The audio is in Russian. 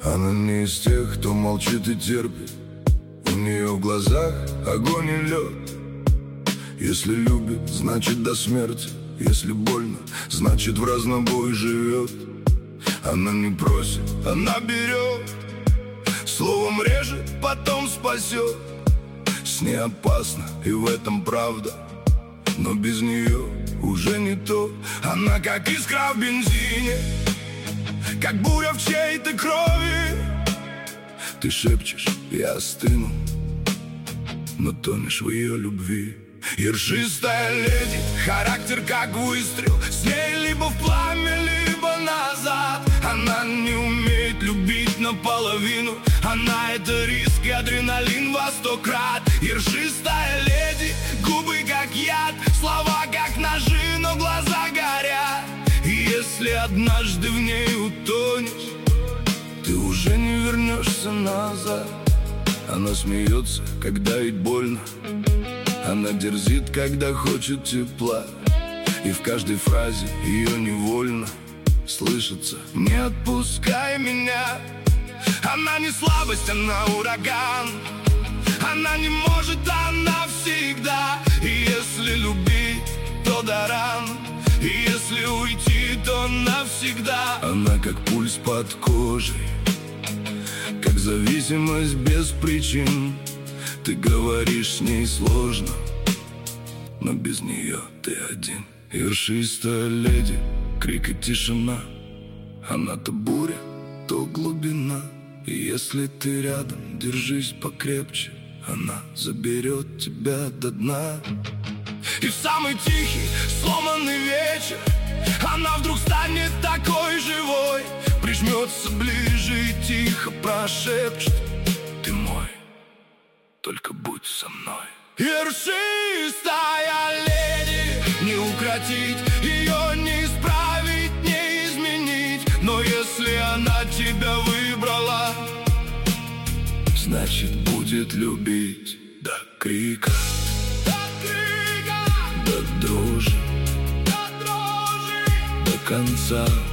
Она не из тех, кто молчит и терпит. У нее в глазах огонь и лед. Если любит, значит до смерти. Если больно, значит в разнобой живет. Она не просит, она берет. Словом режет, потом спасет. С ней опасно, и в этом правда. Но без нее уже не то. Она как искра в бензине, как буря в чьей-то крови. Ты шепчешь, я остыну, но тонешь в ее любви. Ершистая леди, характер как выстрел. С ней либо в пламя, либо назад. Она не умеет любить наполовину. Она — это риск и адреналин во 100 крат. Ершистая леди, губы как яд, слова как ножи, но глаза горят. И если однажды в ней утонешь, ты уже не вернешься назад. Она смеется, когда ей больно. Она дерзит, когда хочет тепла. И в каждой фразе ее невольно слышится: не отпускай меня. Она не слабость, она ураган. Она не может, она всегда. И если любить, то до ран. И если уйти, то навсегда. Она как пульс под кожей, как зависимость без причин. Ты говоришь с ней сложно, но без нее ты один. Ершистая леди, крик и тишина. Она то буря, то глубина. И если ты рядом, держись покрепче. Она заберет тебя до дна. И в самый тихий, сломанный вечер она вдруг станет такой живой. Прижмется ближе и тихо прошепчет: ты мой, только будь со мной. Ершистая леди, не укротить ее, не исправить, не изменить. Но если она тебя выбрала, значит будет любить до крика, до дрожи, до конца.